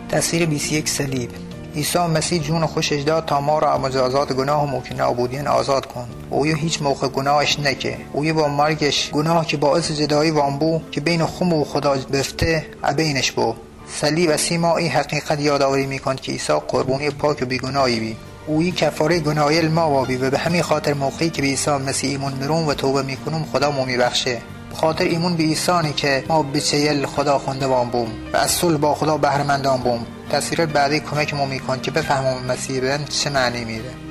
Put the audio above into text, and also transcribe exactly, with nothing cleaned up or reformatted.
تصویر بیست و یک صلیب. عیسی مسیح جون خوشش داد تا ما را مجازات گناه و ممکن نابودیان آزاد کن. اوی هیچ موقع گناهش نکه. اوی با مرگش گناه که باعث جدایی وان بو که بین خم و خدا بفته ابینش بو. صلیب سیما این حقیقت یادآوری میکن که عیسی قربانی پاک و بیگناهی بی. اوی کفاره گناهی ما وابی و به همین خاطر موقعی که به عیسی مسیح ایمان میرون و توبه میکنم خدا مو میبخشه. خاطر ایمون به عیسی که ما بچیل خدا خونده وان بوم و از صلح با خدا بهره مندان بوم. تصویرات بعدی کمک ما میکن که بفهمم مسیح بن چه معنی میده.